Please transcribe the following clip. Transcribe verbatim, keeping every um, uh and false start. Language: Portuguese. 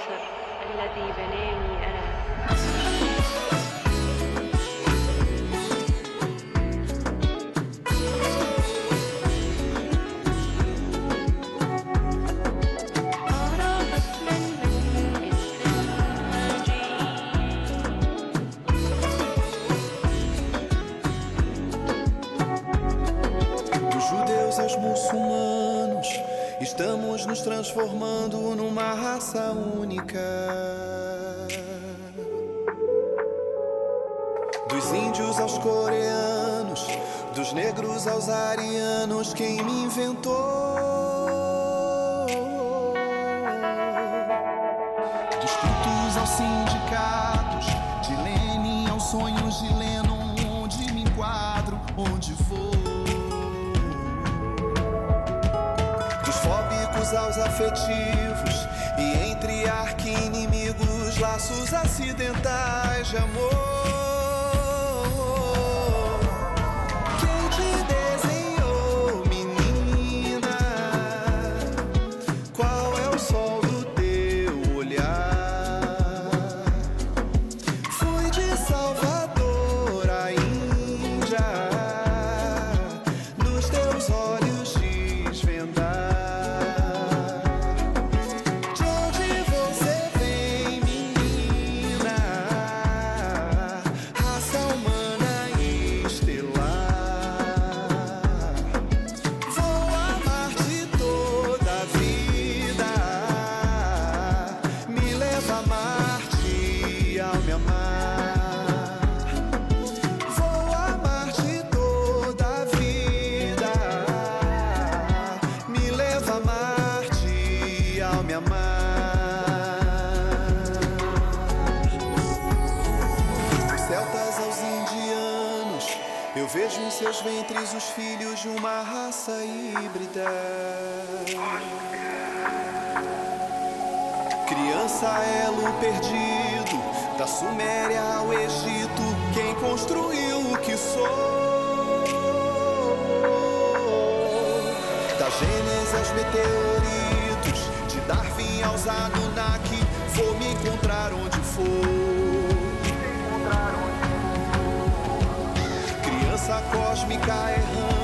مصر الذي بناني أنا. Aos muçulmanos, estamos nos transformando numa raça única. Dos índios aos coreanos, dos negros aos arianos, quem me inventou? Dos cultos aos sindicatos, de Lenin aos sonhos de Lennon, onde me enquadro, onde vou? Aos afetivos e entre arqui-inimigos, laços acidentais de amor. Quem te desenhou, menina? Qual é o sol do teu olhar? Fui de Salvador à Índia, nos teus olhos desvendar. Vejo em seus ventres os filhos de uma raça híbrida. Criança, elo perdido, da Suméria ao Egito, quem construiu o que sou? Da Gênese aos meteoritos, de Darwin aos Anunnaki, vou me encontrar onde for. Cósmica errante,